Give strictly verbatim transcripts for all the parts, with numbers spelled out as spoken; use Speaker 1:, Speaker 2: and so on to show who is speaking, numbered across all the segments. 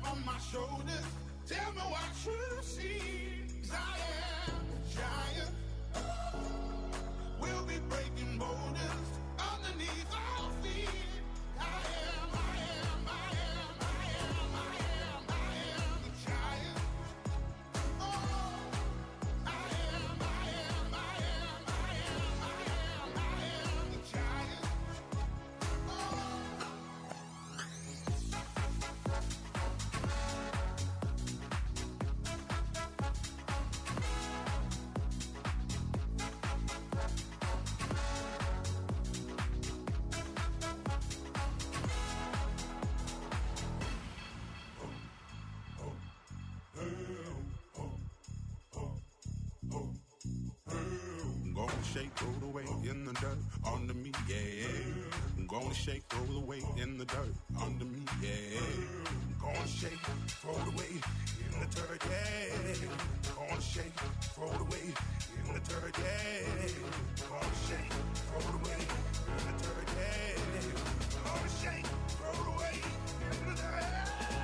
Speaker 1: on my shoulders. Tell me what you see. 'Cause I am a giant. We'll be breaking borders underneath our feet. I am, I am, I am, I am, I am, I am the giant. Oh, I am, I am, I am, I am, I am, I am the giant. Shake, roll the weight in the dirt under me, yeah. I'm gonna shake, roll the weight in the dirt under me, yeah. I'm gonna shake, throw the weight in the dirt, yeah. Gonna shake, throw the weight in the dirt, yeah. Gonna shake, throw the weight in the dirt, yeah. Gonna shake, throw the weight in the dirt.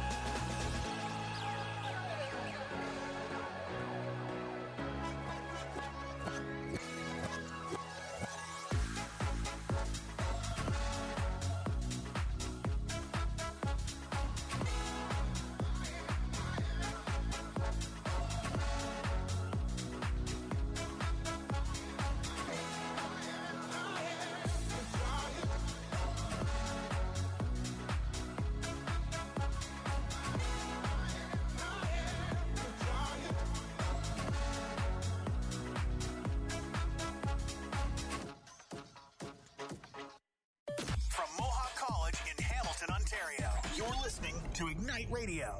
Speaker 2: To Ignite Radio.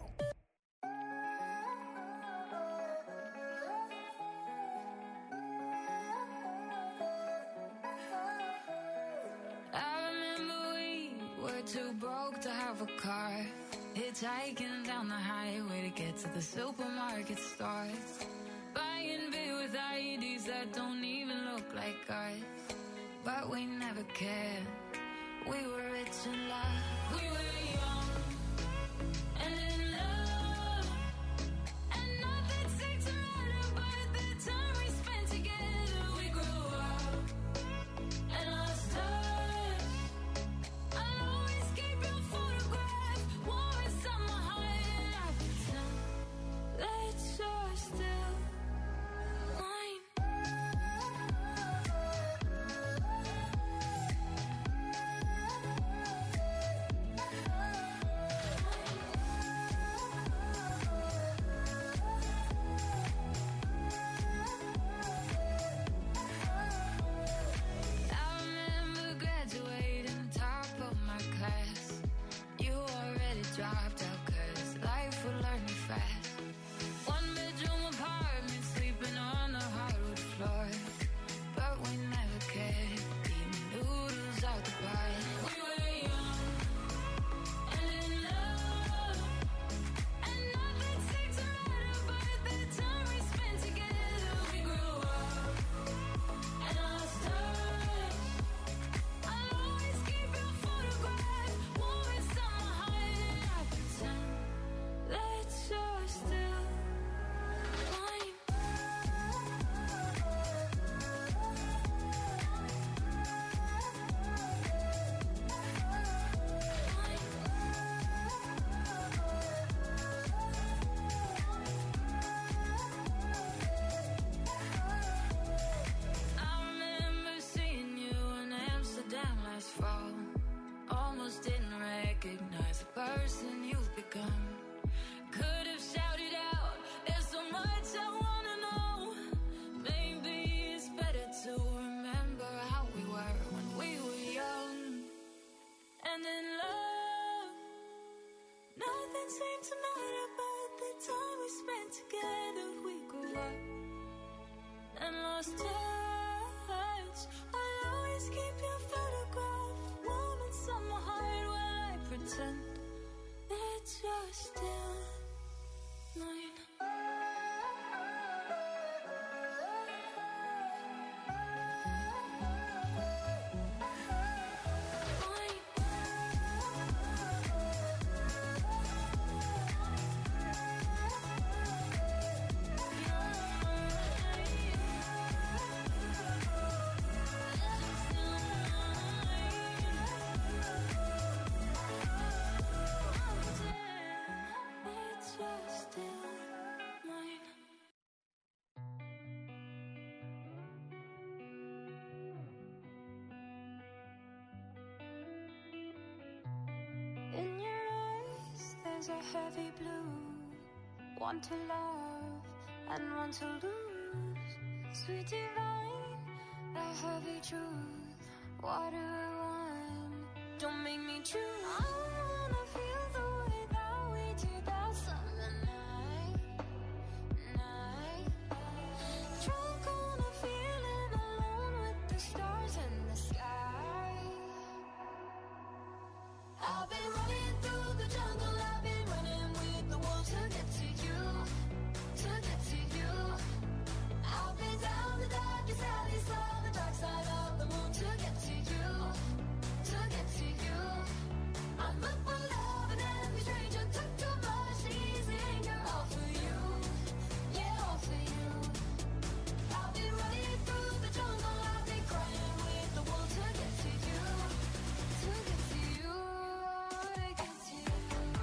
Speaker 3: I remember we were too broke to have a car, hitchhiking down the highway to get to the supermarket stores, buying beer with I Ds that don't even look like ours. But we never cared. We were rich in love. We were eyes are heavy blue. One to love and one to lose. Sweet divine, the heavy truth. What do I want? Don't make me choose. I wanna feel the way that we did that summer night. Night. Drunk on a feeling alone with the stars in the sky. I've been running through the jungle. I've been running with the wolves to get to you. To get to you. I've been down the darkest alley, saw the dark side of the moon to get to you. To get to you. I'm up for love and every stranger took too much easy anger. All for you. Yeah, all for you. I've been running through the jungle. I've been crying with the wolves to get to you. To get to you. To get to you.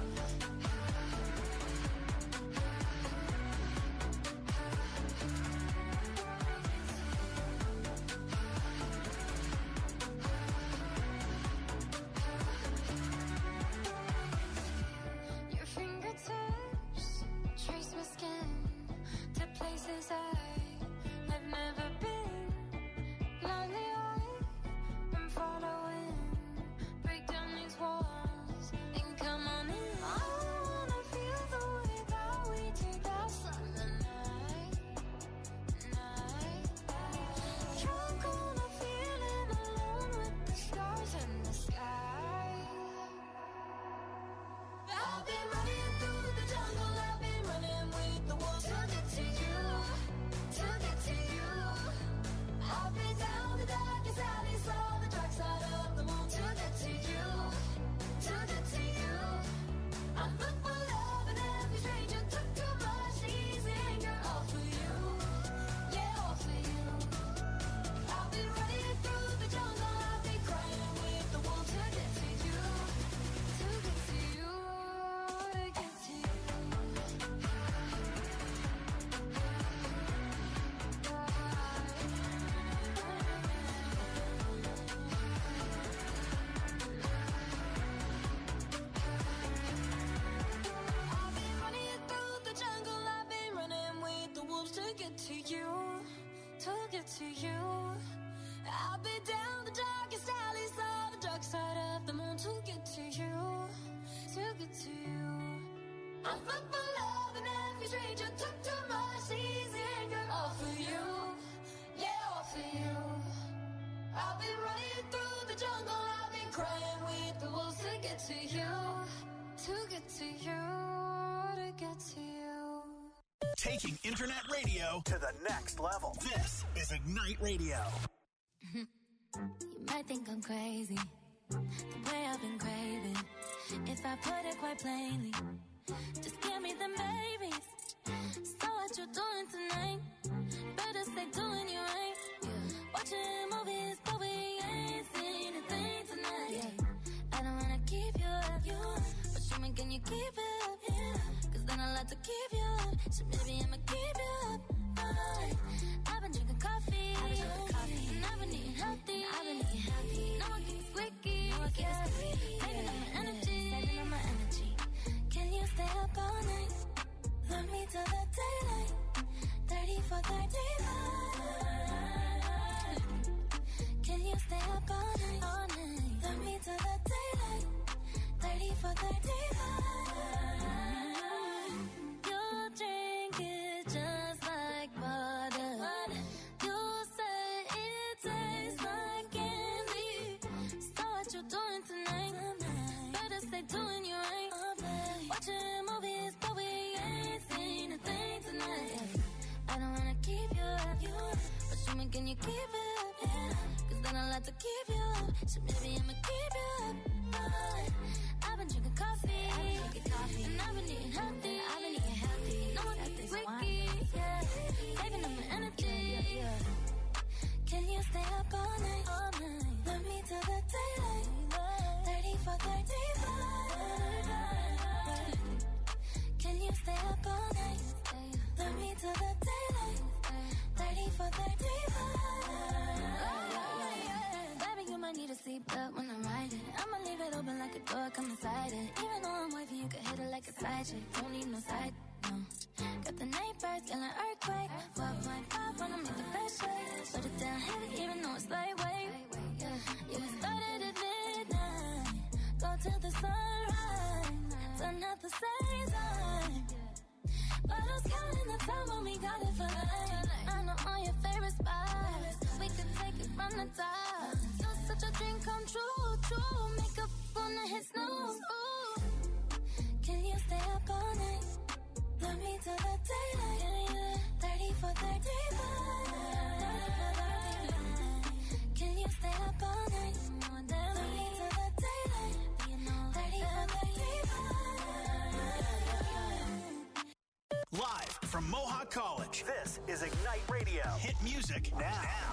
Speaker 3: Your fingertips trace my skin to places I have never been. Blindly I'm following. Break down these walls and come on in. I wanna feel the way that we did that summer night. Night. Drunk on a feeling alone with the stars in the sky. I've been running through the jungle. I've been running with the wolves to get to you. To get to you. I've been down the darkest alley, saw the dark side of the moon to get to you. To get to you. I'm up for love and every stranger took too much easy anger. All for you. Yeah, all for you. I've been running through the jungle. I've been crying with the wolves to get to you. To get to you. To get to you. I've been running through the jungle. I've been running with the wolves to get to you. To get to you. I've been down the darkest alleys, saw the dark side of the moon to get to you. To get to you. I'm up for love and every stranger took too much easy anger. All for you. Yeah, all for you. I've been running through the jungle. I've been crying with the wolves to get to you. To get to you. To get to you.
Speaker 2: Taking internet radio to the next level. This is Ignite Radio.
Speaker 3: You might think I'm crazy, the way I've been craving. If I put it quite plainly, just give me them babies. So what you doing tonight? Better stay doing you right. Watching movies, but we ain't seen a thing tonight. I don't wanna keep you up, you, but show me, can you keep it up? Cause then I'll have to keep you up. So maybe I'ma keep you up. Right. I've been drinking coffee, I've been drinking coffee, and I've been eating healthy. I've been eating healthy. No one keeps squeaky, no one keeps squeaky. Saving up my energy, saving up my energy. Can you stay up all night? Love me till the daylight. Thirty for thirty-five. Can you stay up all night? All night. Love me till the daylight. Thirty for thirty-five. Your drink is just like water. You say it tastes like candy. So what you doing tonight? Better stay doing you right. Watching movies, but we ain't seen a thing tonight. I don't wanna keep you up, but show me, can you keep it up? Cause then I'll have to keep you up. So maybe I'ma keep you up. I've been drinking coffee, I've been drinking coffee, and I've been eating healthy. I've been eating healthy. No one keeps squeaky, yeah. Saving up my energy. Can you stay up all night? All night. Love me till the daylight. Thirty for thirty-five. Can you stay up all night? Love me till the daylight. Thirty for thirty-five. Baby, you might need a seatbelt when I ride it. I'ma leave it open like a
Speaker 4: decided. Even though I'm wavy, you can hit it like a side chick. Don't need no side, no. Got the night birds, feeling earthquake. four point five, wanna make the best shake. Put it down heavy, even though it's lightweight. Yeah, yeah, we started at midnight. Go till the sunrise. Turn out the same time. Bottles counting the time when we got it for life. I know all your favorite spots. We could take it from the top. You're such a dream come true, true. Makeup on the hit snooze. Ooh. Can you stay up all night? Love me till the daylight. Yeah, yeah. thirty for thirty-five. Can you stay up all night? Love me till the daylight. thirty for thirty-five.
Speaker 2: Live from Mohawk College, this is Ignite Radio. Hit music now. now.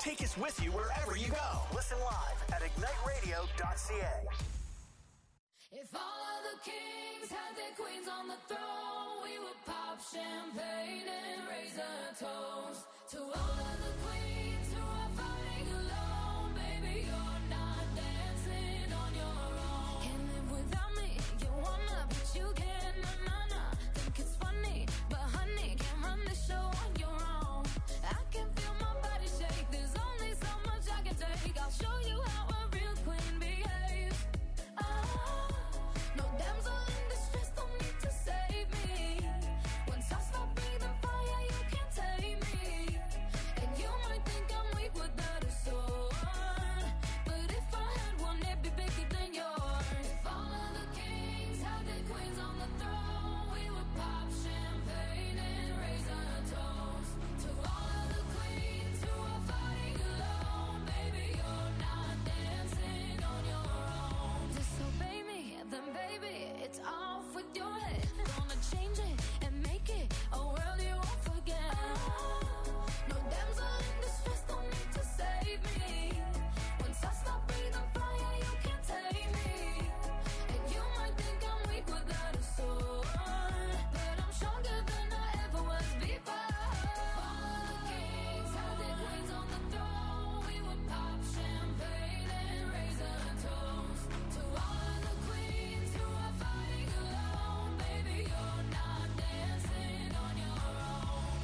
Speaker 2: Take us with you wherever you go. Listen live at ignite radio dot c a.
Speaker 3: If all of the kings had their queens on the throne, we would pop champagne and raise a toast to all of the queens who are fighting alone. Baby, you're not dancing on your own. Can't live without me, you wanna, but you can't. Na na na, think it's funny, but honey, can't run the show on your own. I can feel my body shake. There's only so much I can take. I'll show you how a real queen behaves. Ah, no damsel in distress, don't need to save me. Once I stop breathing fire, you can't tame me. And you might think I'm weak without a sword, but if I had one, it'd be bigger than yours. If all of the kings had their queens on the throne, we would pop champagne and raise a toast to all of the queens who are fighting alone. Baby, you're not dancing on your own. Disobey me, then baby, it's off with your head. Gonna change it and make it a world you won't forget. No damsel in distress, don't need to save me. Once I stop breathing fire, you can't take me. And you might think I'm weak without a sword, but I'm stronger than I ever was before. All the kings had their queens on the throne. We would pop champagne and raise a toast to all of the queens who are fighting alone. Baby, you're not dancing on your own.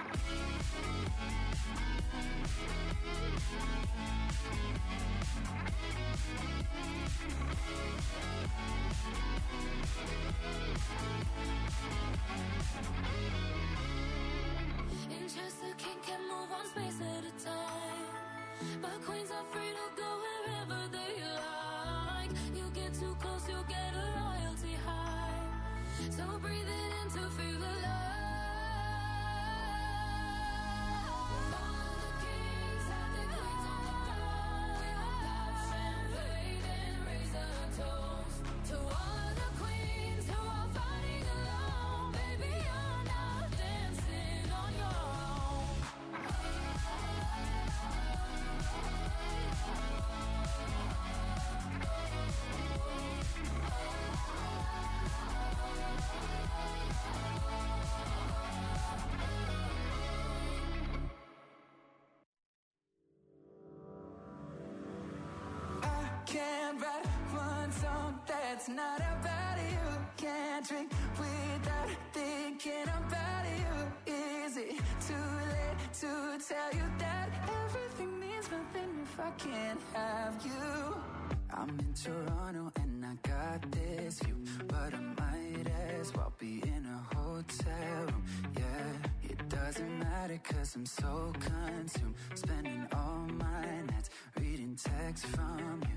Speaker 3: In Chester, king can move one space at a time, but queens are free to go wherever they like. You get too close, you'll get a royalty high. So breathe it in to feel alive. All of the kings had their queens on the throne. We would pop champagne and raise a toast to all of the queens who are fighting alone. Baby, you're not dancing on your own.
Speaker 5: I can't write one song that's not about you. Can't drink without thinking about you. Is it too late to tell you that everything means nothing if I can't have you? I'm in Toronto and I got this view, but I might as well be in a hotel room. Yeah, it doesn't matter cause I'm so consumed, spending all my nights reading texts from you.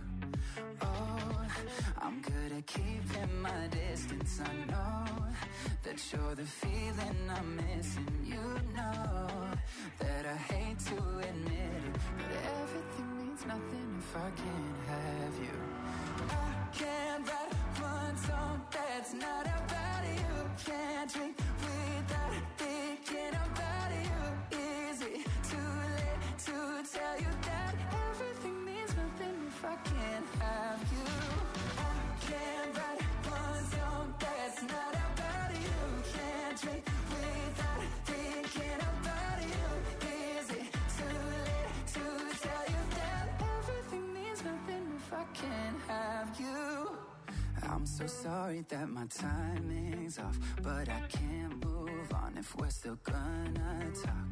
Speaker 5: Oh, I'm good at keeping my distance. I know that you're the feeling I'm missing. You know that I hate to admit it, but everything means nothing if I can't have you. I can't write one song that's not about you. Can't drink without thinking about you. Is it too late to tell you that everything means nothing if I can't have you? I can't write one song that's not about you. Can't drink without thinking about you. Is it too late to tell you that everything means nothing if I can't have you? I'm so sorry that my timing's off, but I can't move on if we're still gonna talk.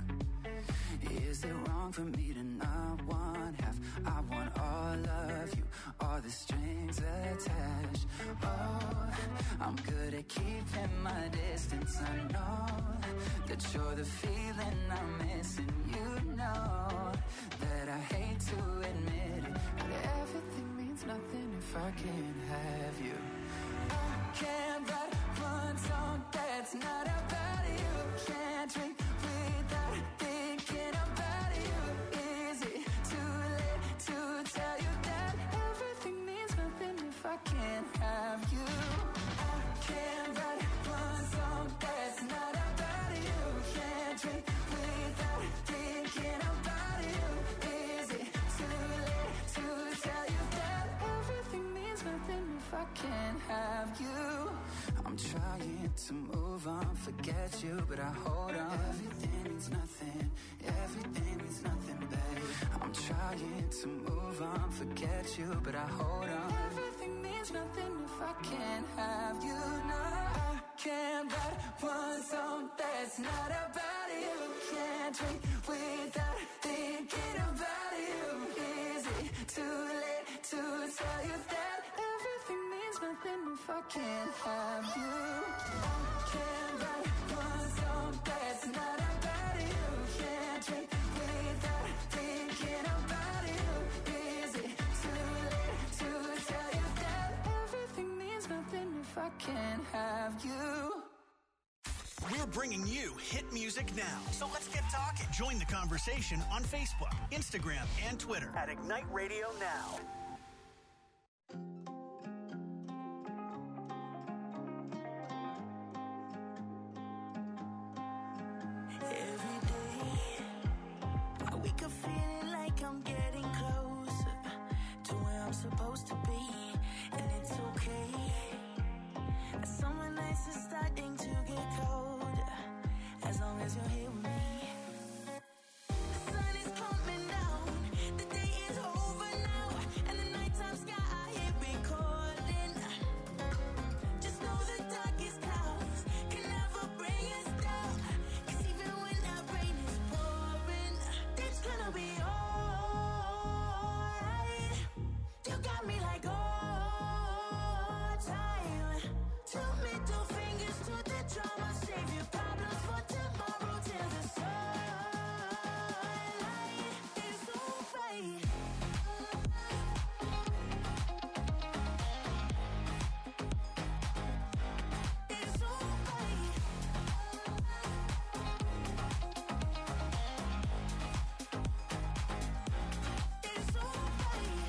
Speaker 5: Is it wrong for me to not want half? I want all of you, all the strings attached. Oh, I'm good at keeping my distance. I know that you're the feeling I'm missing. You know that I hate to admit it, but everything means nothing if I can't have you. I can't write one song that's not about you. Can't drink without thinking about you. Is it too late to tell you that everything means nothing if I can't have you? I can't write one song that's not about you. Can't drink without thinking about you. I can't have you. I'm trying to move on, forget you, but I hold on. Everything means nothing, everything means nothing, babe. I'm trying to move on, forget you, but I hold on. Everything means nothing if I can't have you. No, I can't write one song that's not about you. Can't drink without thinking about you. Is it too late to tell you that everything means nothing if I can't have you? I can't write one song that's not about you. Can't drink without thinking about you. Is it too late to tell you that everything means nothing if I can't have you?
Speaker 2: We're bringing you hit music now. So let's get talking. Join the conversation on Facebook, Instagram, and Twitter at Ignite Radio Now.
Speaker 6: Every day, I wake up feeling like I'm getting closer to where I'm supposed to be, and it's okay. Summer nights are starting to get colder, as long as you're here with me. The sun is coming down, the day is over now, and the nighttime sky here we calling. Just know the darkest clouds can never bring us down, 'cause even when that rain is pouring, it's gonna be alright. You got me like all time. Two middle fingers to the drama, save your problems for tomorrow till the sunlight is alright. It's alright. It's alright.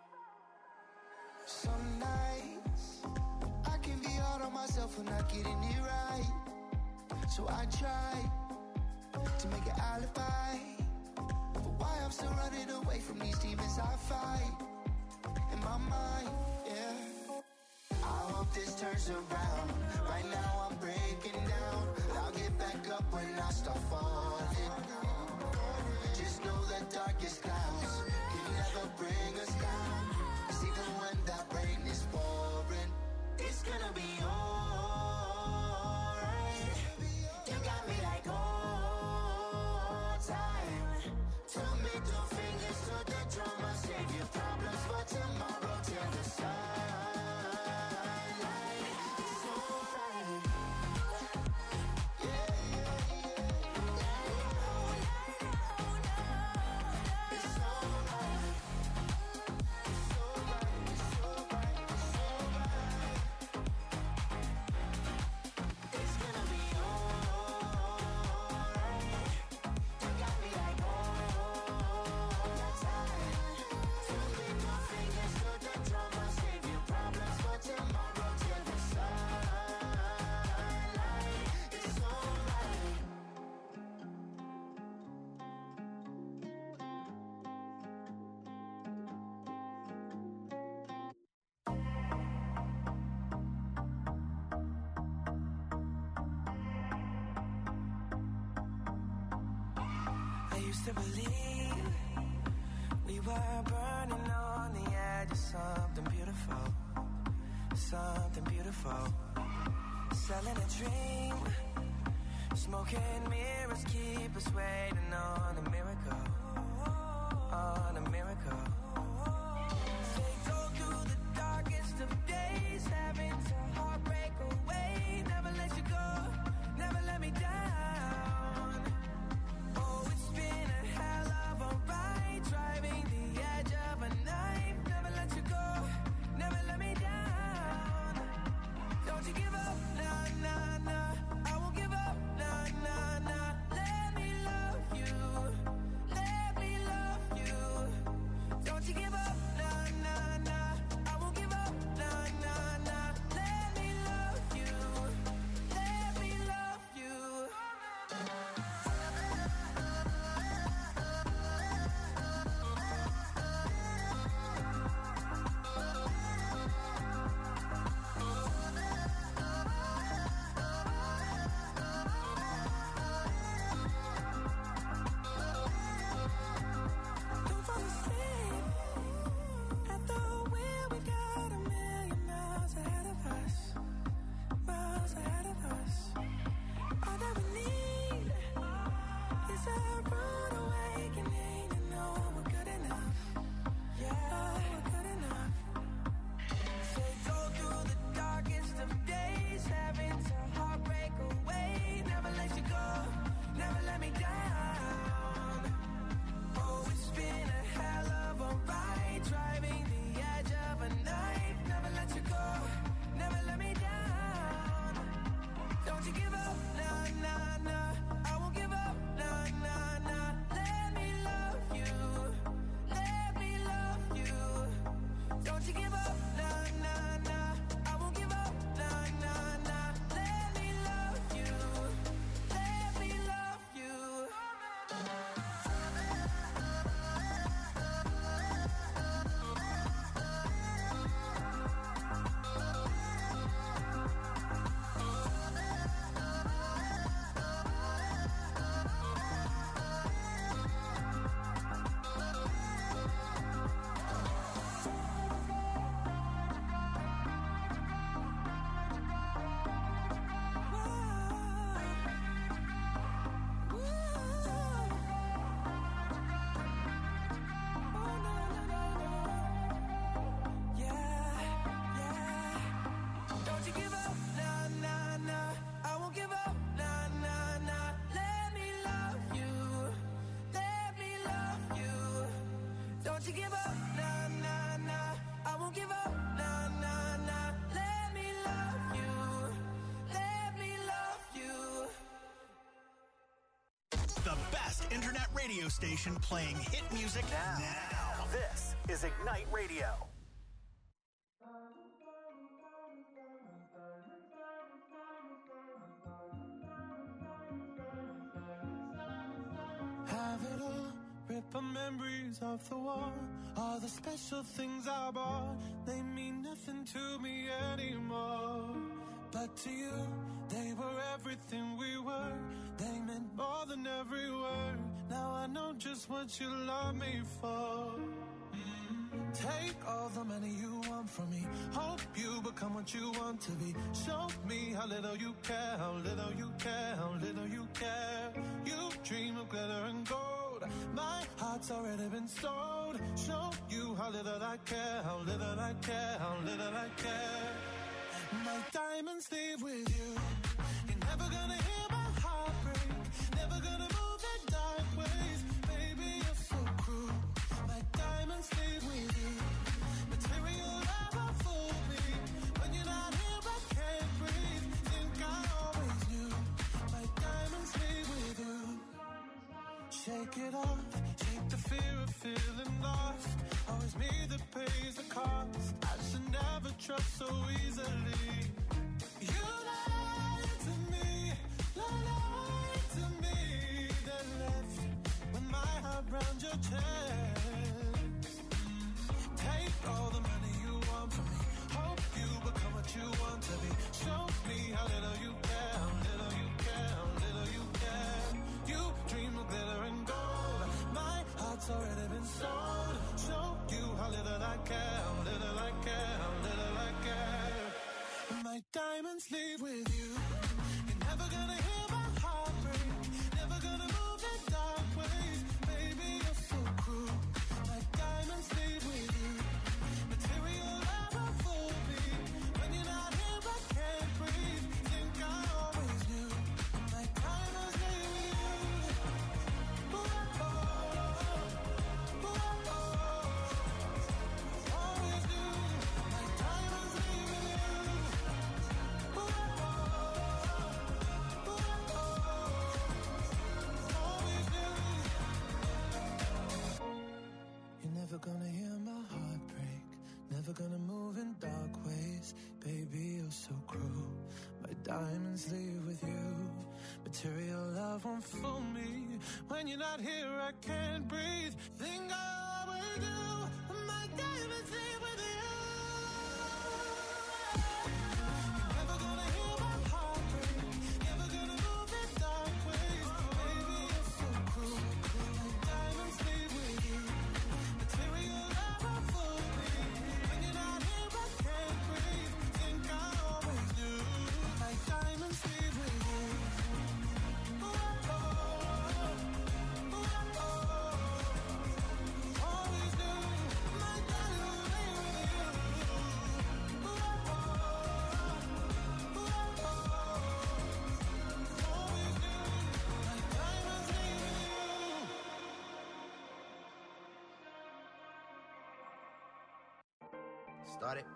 Speaker 7: Some nights I can be hard on myself for not getting it right. So I try to make an alibi for why I'm still running away from these demons I fight in my mind, yeah. I hope this turns around. Right now I'm breaking down, but I'll get back up when I start falling. Just know the darkest clouds can never bring us down, 'cause even when that rain is pouring,
Speaker 6: It's gonna be alright. You got me like all time. Two middle fingers to the drama, save your problems for tomorrow till the sunlight is alright.
Speaker 7: yeah, yeah, yeah. It's alright. It's alright, it's alright, it's alright.
Speaker 6: It's gonna be alright. You got me like all time. Two middle fingers to the drama, save your problems for tomorrow till the sunlight is alright.
Speaker 5: I used to believe we were burning on the edge of something beautiful, something beautiful. Selling a dream, smoking mirrors keep us waiting on a miracle, on a miracle. They go through the darkest of days, having to heartbreak away. Never let you go, never let me down. Oh, it's been a hell of a ride, driving the edge of a knife. Never let you go, never let me down. Don't you give up, nah, nah, nah. I won't give up, nah, nah, nah. Let me love you, let me love you. Don't you give up, nah, nah, nah. I won't give up, nah, nah, nah. Let me love you. Let me love you. Don't you give up, nah, nah, nah. I won't give up, nah, nah, nah. Let me love you. Let me love you.
Speaker 2: The best internet radio station playing hit music now. now. This is Ignite Radio.
Speaker 8: Have it all. Rip our memories off the wall. All the special things I bought, they mean nothing to me anymore. But to you, they were everything we were. They meant more than every word. Now I know just what you love me for. Mm. Take all the money you want from me. Hope you become what you want to be. Show me how little you care, how little you care, how little you care. You dream of glitter and gold. My heart's already been sold. Show you how little I care, how little I care, how little I care. My diamonds leave with you. You're never gonna hear my heart break. Never gonna move in dark ways. Baby, you're so cruel. My diamonds leave with you. Material never fooled me. When you're not here, I can't breathe. Think I always knew. My diamonds leave with you. Shake it off, shake the fear of feeling lost. Always me that pays the cost. I should never trust so easily. You lied to me, lied to me. Then left with my heart round your chest. Take all the money you want from me. Hope you become what you want to be. Show me how little you care, how little you care, how little you care. You dream of glitter and gold. My heart's already been sold. Show you how little I care, how little I care, how little I care. My diamonds leave with you. You're never gonna hear my heart break. Never gonna move in dark ways. Baby, you're so cruel. My diamonds leave with you. Material never fooled me. When you're not here, I can't breathe. Think I always knew. My diamonds leave with you. Ooh, oh, ooh, oh, always knew. My diamonds leave with you. Ooh, oh, ooh, oh, always knew. You're never gonna hear my heart break. Never gonna move in dark ways. Baby, you're so cruel. My diamonds leave with you. Material love won't fool me. When you're not here, I can't breathe. Think I always do. My diamonds leave with you. You're never gonna hear my heart break. Never gonna move in dark ways. Baby, you're so cruel. My diamonds leave with you. Material love won't fool me. When you're not here, I can't breathe. Think I always knew. My diamonds leave with you. Ooh, oh, ooh, oh, always knew. My diamonds leave with you. Ooh, oh, ooh, oh, always knew. My diamonds leave with you.
Speaker 9: Started.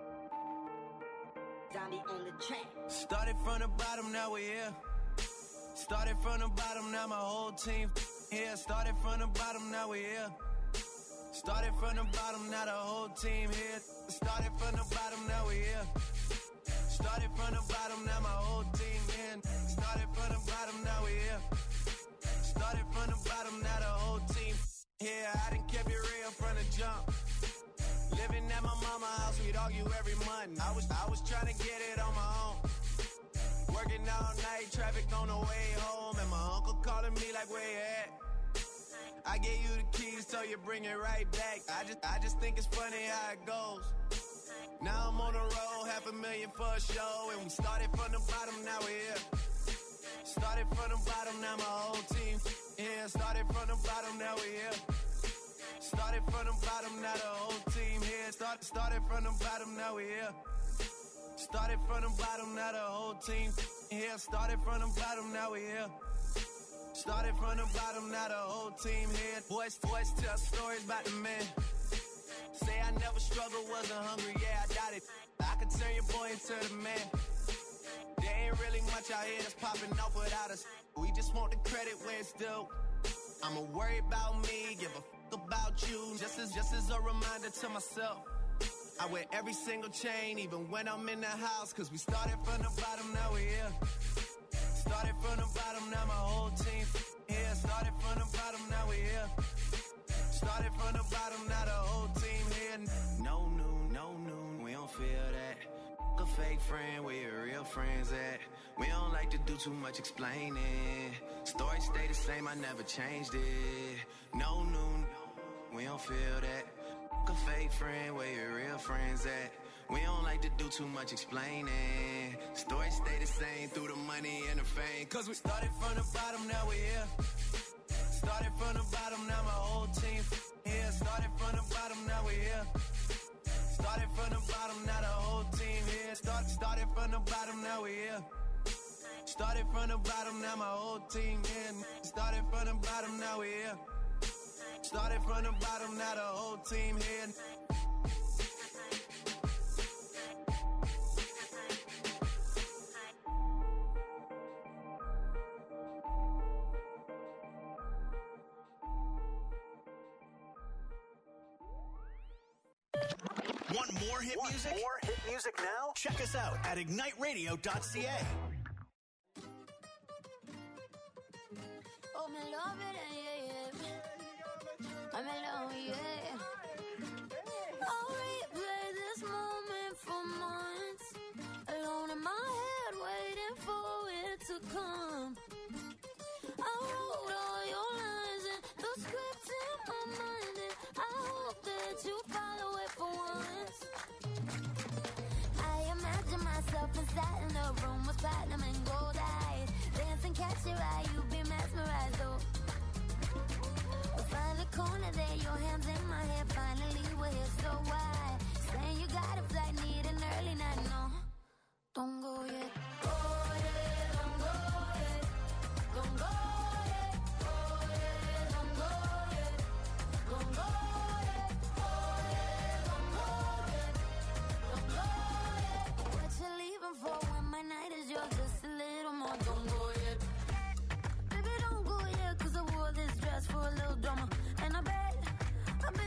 Speaker 10: Zombie on the track.
Speaker 9: Started from the bottom, now we're here. Started from the bottom, now my whole team here. Started from the bottom, now we're here. Started from the bottom, now the whole team here. Started from the bottom, now we here. Started from the bottom, now my whole team in. Started from the bottom, now we here. Started from the bottom, now the whole team here. I done kept it real from the jump. Living at my mama's house, we'd argue every month. I was I was trying to get it on my own. Working all night, traffic on the way home, and my uncle calling me like, where you at? I gave you the keys, so you bring it right back. I just I just think it's funny how it goes. Now I'm on the road, half a million for a show, and we started from the bottom, now we're here. Started from the bottom, now my whole team here. Started from the bottom, now we're here. Started from the bottom, now the whole team here. Start, started from the bottom, now we're here. Started from the bottom, now the whole team here. Started from the bottom, now we're here. Started from the bottom, now the whole team here. Boys, boys tell stories about the men. Say I never struggled, wasn't hungry, yeah, I doubt it. I could turn your boy into the man. There ain't really much out here that's popping off without us. We just want the credit where it's due. I'ma worry about me, give a fuck about you. Just as, just as a reminder to myself. I wear every single chain, even when I'm in the house. Cause we started from the bottom, now we're here. Started from the bottom, now my whole team here. Started from the bottom, now we're here. Started from the bottom, now the whole team here. No noon, no noon, we don't feel that. A fake friend, where your real friends at? We don't like to do too much explaining. Story stay the same, I never changed it. No noon, we don't feel that. A fake friend, where your real friends at? We don't like to do too much explaining. Story stay the same through the money and the fame. Cause we started from the bottom, now we're here. Started from the bottom, now my whole team here. Started from the bottom, now we're here. Started from the bottom, now the whole team here. Start, started from the bottom, now we're here. Started from the bottom, now my whole team here. Started from the bottom, now we're here. Started from the bottom, now the whole team here.
Speaker 2: Want more hit
Speaker 10: Want
Speaker 2: music?
Speaker 10: more hit music now?
Speaker 2: Check us out at ignite radio dot c a.
Speaker 4: Oh, me love it, yeah, yeah. I'm alone, yeah. I'll replay this moment for months. Alone in my head, waiting for it to come. I wrote all your lines and the script in my mind, and I hope that you follow it for once. I imagine myself inside in a room with platinum and gold eyes. Dance and catch your eye, you be mesmerized, though. We'll find a corner there, your hands in my hair. Finally, we're here, so why? Saying you got a flight, need an early night, no. Don't go yet. Go yet, don't go yet. Don't go yet. Go yet, don't go yet. Don't go yet. Go yet, don't go yet. Don't go yet. What you leaving for when my night is yours? Just a little more. Don't go yet. Baby, don't go yet, cause I wore this dress for a little drama. And I bet, I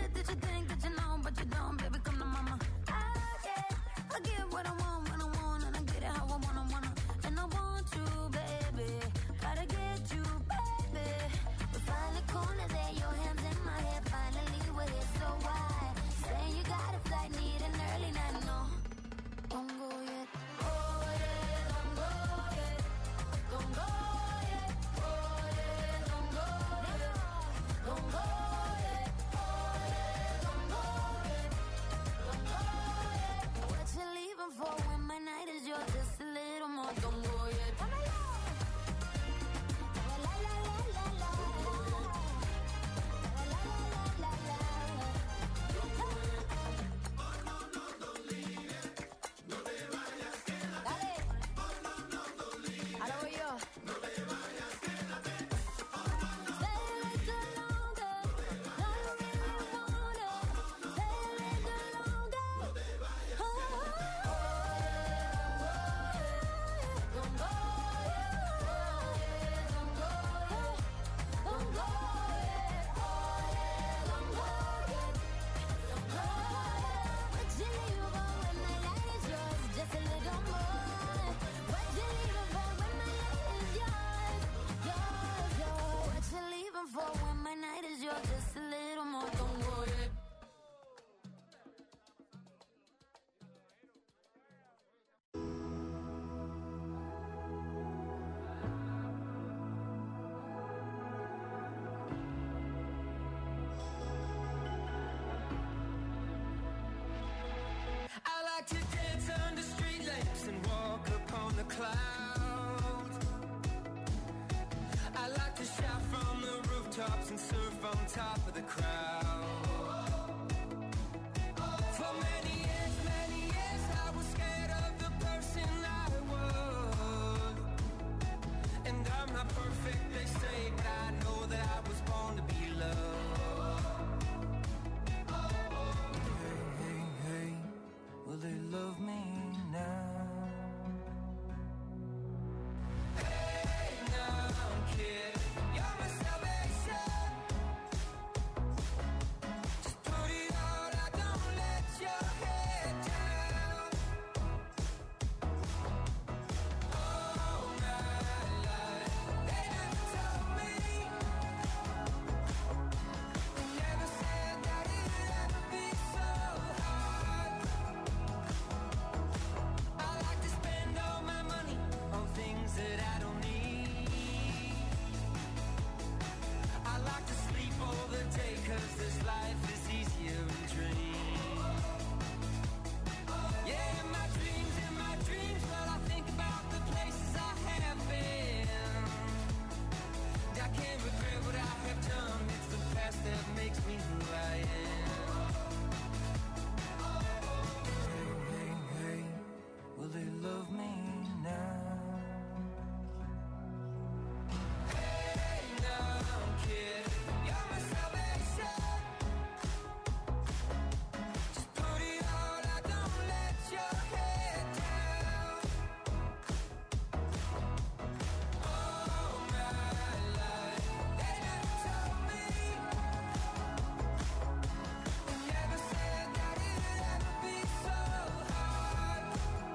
Speaker 5: clouds. I like to shout from the rooftops and surf on top of the crowd. For many years, many years I was scared of the person I was. And I'm not perfect, they say, but I know that I was born to be loved. Hey, hey, hey, will they love me now? Hey, now, kid, you're my salvation. Just put it all out, don't let your head down. All my life, they never told me, they never said that it'd ever be so hard. I like to spend all my money on things that I don't need. I like to sleep all the day, cause this life is easier in dreams. Yeah, in my dreams, in my dreams, well, I think about the places I have been. I can't regret what I have done, it's the past that makes me who I am. Hey, hey, hey, will they love me now? Hey, now, kid, you're my salvation. Just put it all out, don't let your head down. All my life, they never told me, they never said that it'd ever be so hard.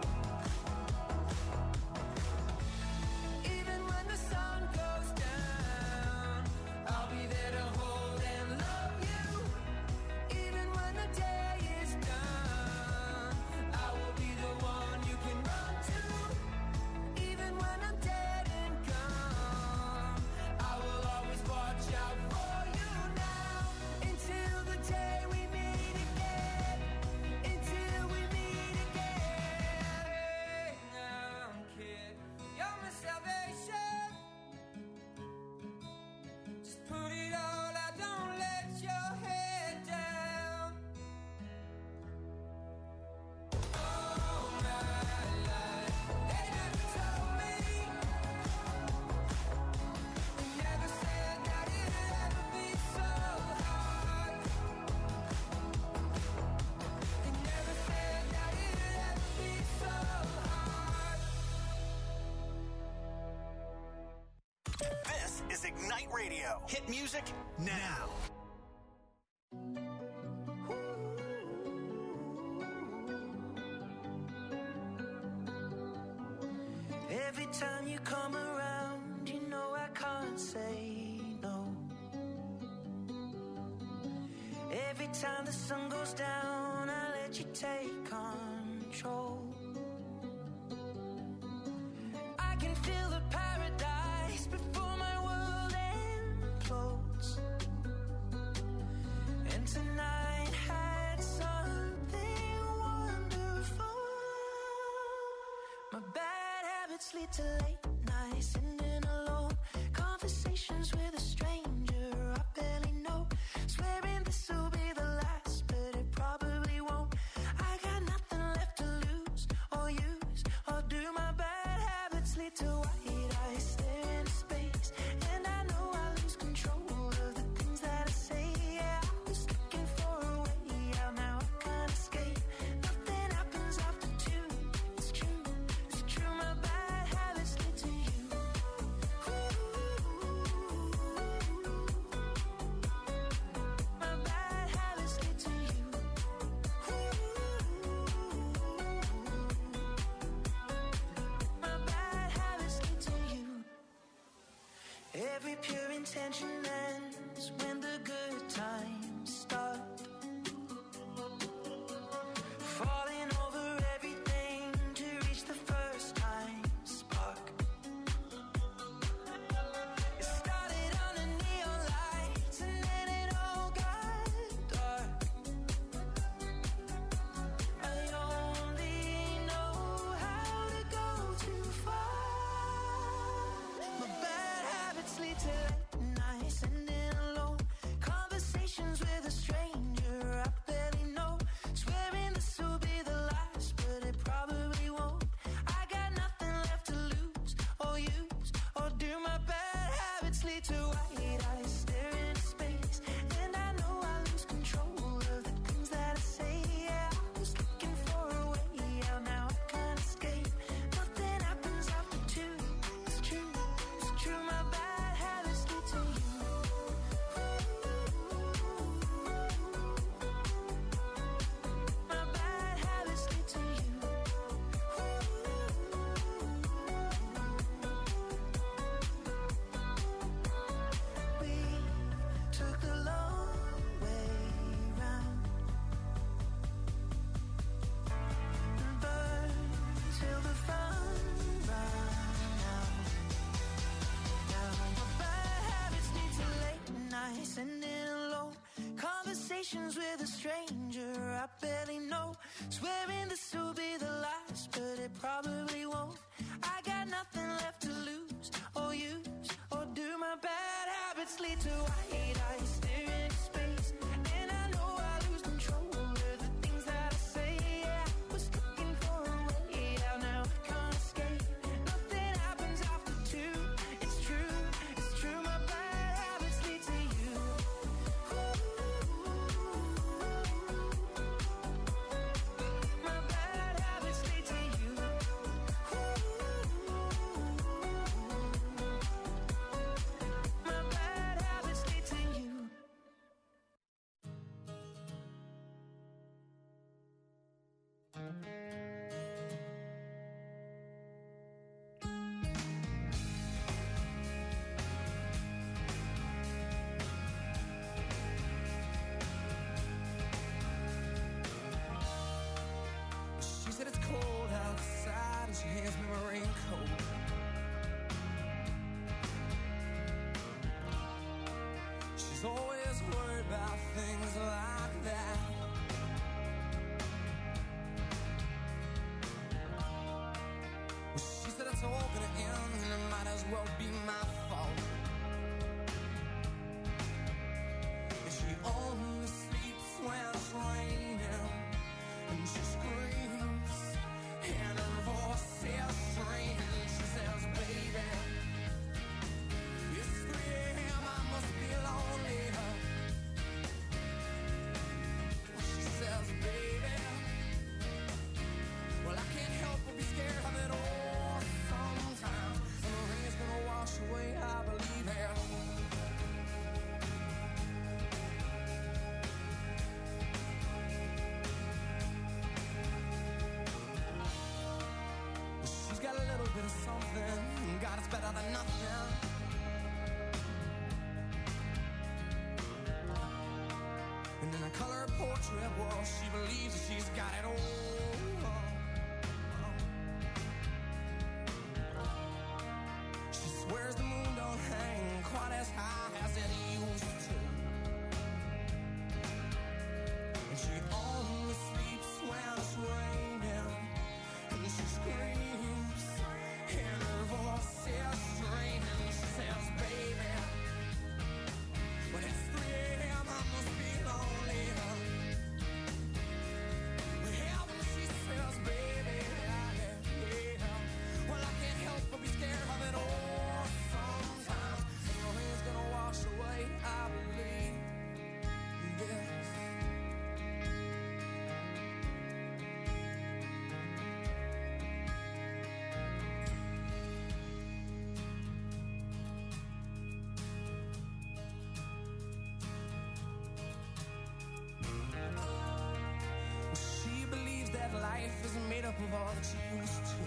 Speaker 5: Even when the sun goes down, I'll be there to hold and love you. Even when the day is done, I will be the one you can run to. Even when I'm dead and gone, I will always watch out for you now. Until the day we meet again. Until we meet again. Hey, now, kid, you're my salvation. Just put it all out, don't let your head down. All my life, they never told me, they never said that it'd ever be so hard. They never said that it'd ever be so hard.
Speaker 2: This is Ignite Radio. Hit music now.
Speaker 6: Every time you come around, you know I can't say no. Every time the sun goes down, I let you take control. I can feel the paradise before my world implodes. And tonight had something wonderful. My bad habits lead to late nights, sitting alone. Conversations with a stranger I barely know. Swearing this will be the last, but it probably won't. I got nothing left to lose or use or do. My bad habits lead to white eyes staring into space. And I know I lose control of the things that I say. Yeah, I was looking for a way out, now I can't escape. Nothing happens after two. It's true, it's true. My bad habits lead to you. My bad habits lead to you. My bad habits lead to you. Every pure intention ends when the good times start. Falling over everything to reach the first time spark. It started under neon lights and then it all got dark. I only know how to go too far. lead to white eyes staring into space. And I know I lose control of the things that I say. Yeah, I was looking for a way out, now I can't escape. Nothing happens after two. It's true, it's true. My bad habits lead to you. My bad habits lead to you. We took the long way round and burned till the fun ran out. Now my bad habits lead to late nights, sending alone conversations with a stranger I barely know, swearing this will be the last, but it probably won't. I got nothing left to lose or use or do. My bad habits lead to white eyes staring into space. And I know I lose control of the things that I say. Yeah, I was looking for a way out, now I can't escape. Nothing happens after two. It's true, it's true. My bad habits lead to you. My bad habits lead to you. My bad habits lead to you.
Speaker 9: She said it's cold outside and she hands me my raincoat. She's always worried about things like that. Well, she said it's all gonna end and it might as well be my fault. And she only sleeps when it's raining. And she screams, and her voice is strange. She says, baby, it's three a.m., I must be lonely. She says, baby, well, I can't help but be scared of it all sometimes. And the rain's gonna wash away, I believe it. She's got a little bit of something, God, it's better than nothing. And in a color portrait, well, she believes that she's got it all. She swears the moon don't hang quite as high as it used to. And she only sleeps when it's raining. And she screams, and her voice is strange. And she says, baby, when it's three a.m., I must be lonely. Well, when she says, baby, yeah, yeah, well, I can't help but be scared of it all sometimes. And the rain's gonna wash away, I believe this. She believes that life isn't made up of all that she used to.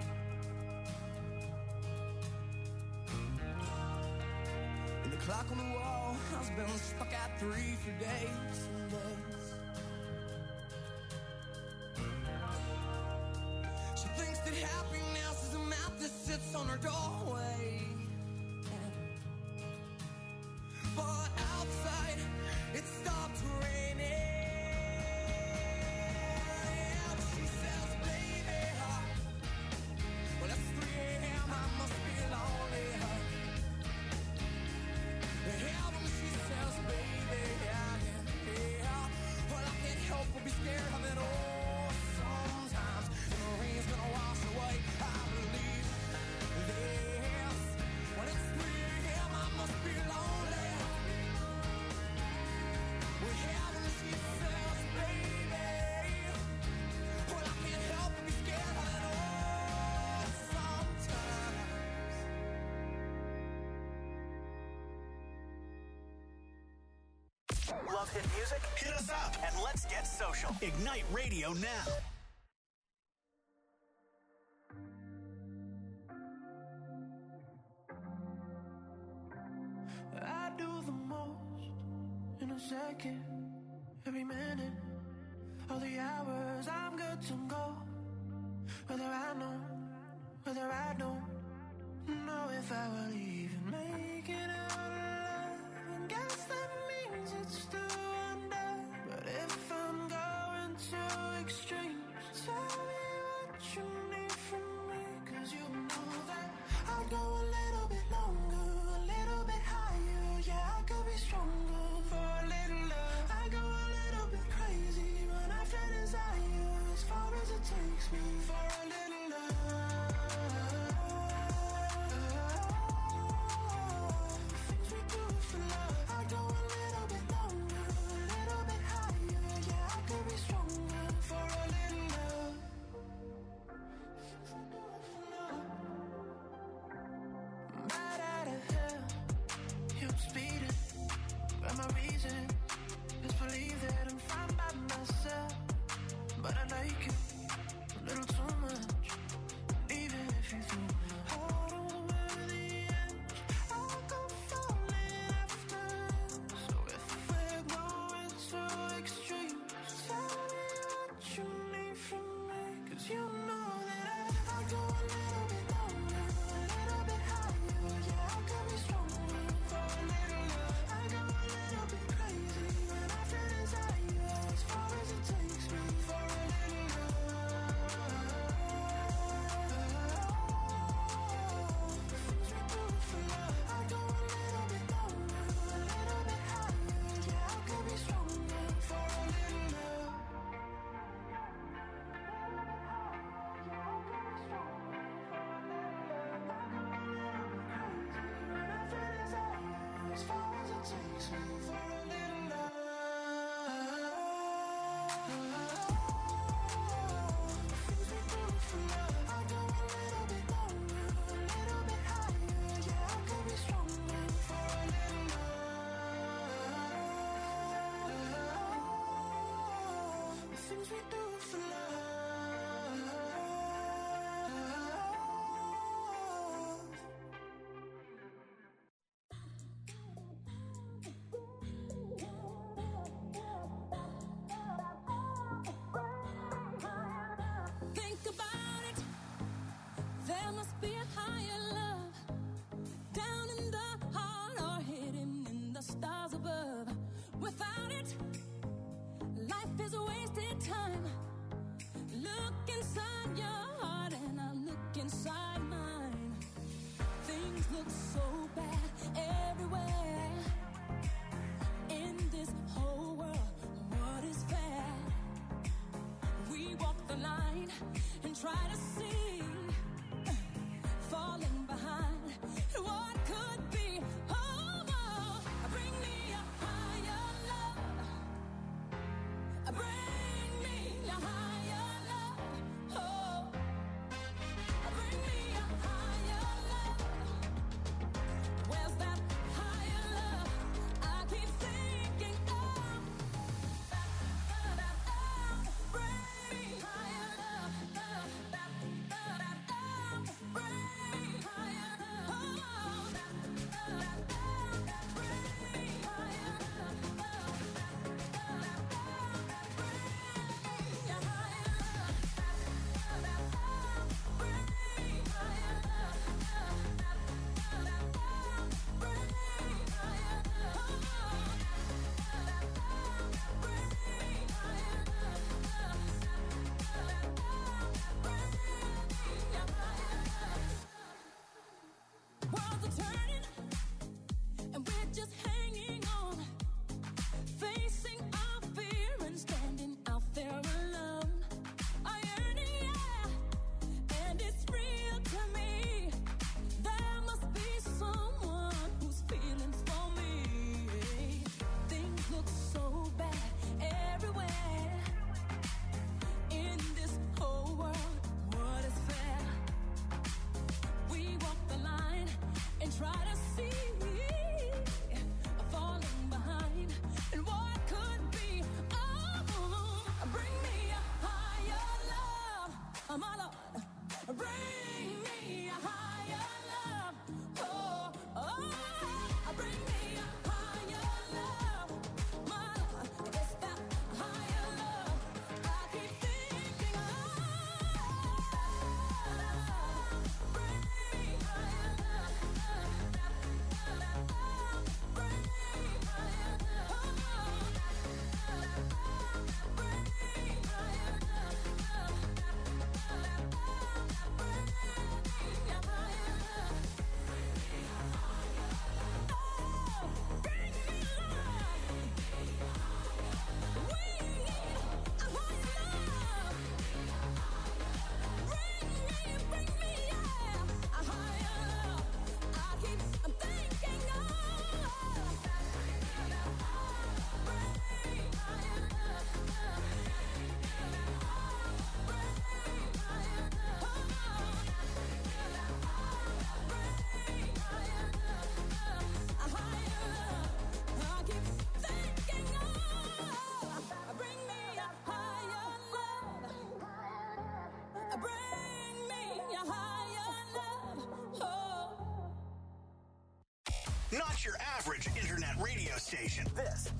Speaker 9: And the clock on the wall has been stuck at three for days and days. She thinks that happiness is a map that sits on her doorway. But outside, it stopped raining. And she says, baby, well, it's three a.m., I must be lonely. Yeah, when she says, baby, yeah, yeah, well, I can't help but be scared of it all sometimes. And the rain's gonna wash away, I believe this. When it's three a.m., I must be
Speaker 2: love hit music? Hit us up and let's get social. Ignite Radio now.
Speaker 8: I do the most in a second, every minute, all the hours I'm good to go. Whether I know, whether I don't know if I will even make it out alive. And guess that means it's still under. But if I'm going to extremes, tell me what you need from me. Cause you know that I'll go a little bit longer, a little bit higher. Yeah, I could be stronger for a little love. I go a little bit crazy when I feel desire, as far as it takes me for a little love. Things we do for love. I go a little bit longer, a little bit higher. Yeah, I could be stronger for a little love. Right out of hell, yeah, I'm speeding, but my reason is believe that I'm fine by myself. But I like it a little too much, even if you threw my heart over the edge, I'll go falling after. So if we're going to extremes, tell me what you need from me. Cause you know that I, I go a little bit longer, a little bit higher. Yeah, I could be stronger for a little love. I go a little bit crazy when I feel desire, as far as it takes me for a little love. The things we do for love. I go a little bit longer, a little bit higher. Yeah, I could be stronger for a little love. As far as it takes me for a little love. The things we do for love. I go a little bit longer, a little bit higher. Yeah, I could be stronger for a little love. The things we do for love.
Speaker 4: Think about it. There must be a higher love down in the heart or hidden in the stars above. Without it, life is a wasted time. Look inside your heart and I look inside mine. Things look so bad everywhere. In this whole world, what is fair? We walk the line and try to see, falling behind what could be. Oh, oh, bring me a higher love. Bring me a higher love. Oh, bring me a higher love. Where's that higher love? I keep thinking of. Bring me higher love. Bring me higher love.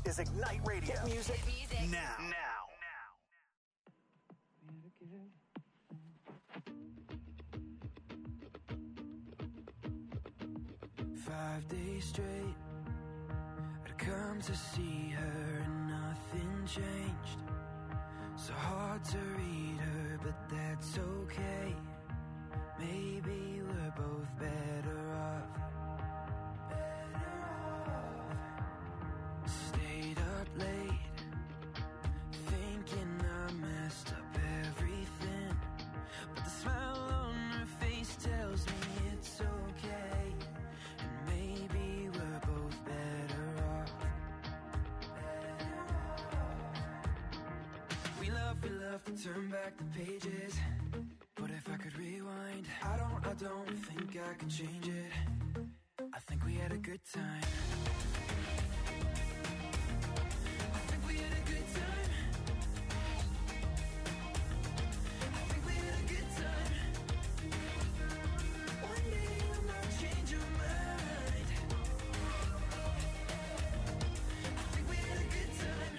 Speaker 2: is Ignite Radio. Hit music, Hit music. now. Now.
Speaker 10: Five days straight, I'd come to see her and nothing changed. So hard to read her, but that's okay. Maybe we're both better off. Better off. Stayed up late, thinking I messed up everything. But the smile on her face tells me it's okay. And maybe we're both better off. Better off. We love, we love to turn back the pages. But if I could rewind, I don't, I don't think I could change it. I think we had a good time. I think we had a good time. I think we had a good time. One day you might change your mind. I think we had a good time.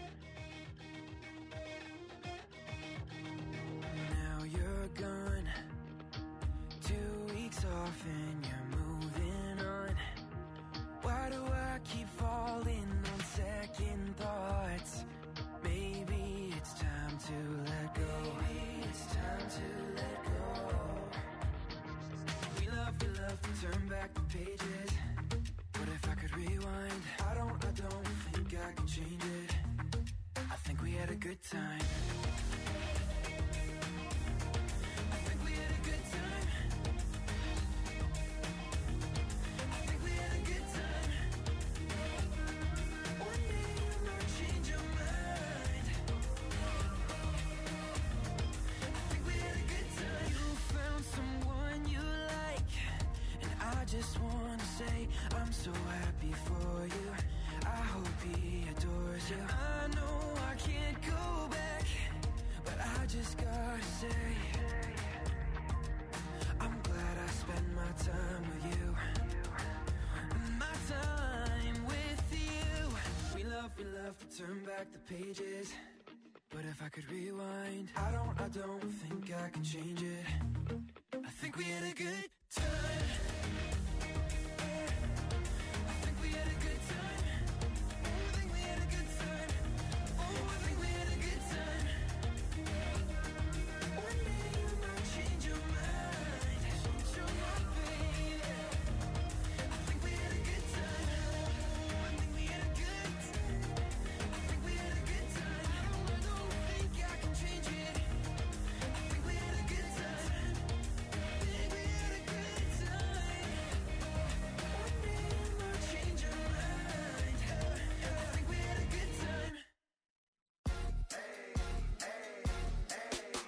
Speaker 10: Now you're gone, two weeks off and you're moving on. Why do I keep falling on second thoughts? Maybe it's time to let go. Maybe it's time to let go. We love, we love to turn back the pages. But if I could rewind, I don't, I don't think I can change it. I think we had a good time. I think we had a good time. I think we had a good time. One day you might change your mind. I think we had a good time. You found someone you like, and I just want to say I'm so happy for you. I hope he adores you. I know I can't go back, but I just gotta say I'm glad I spent my time with you. My time with you. We love, we love to turn back the pages. But if I could rewind, I don't, I don't think I can change it. I think we had a good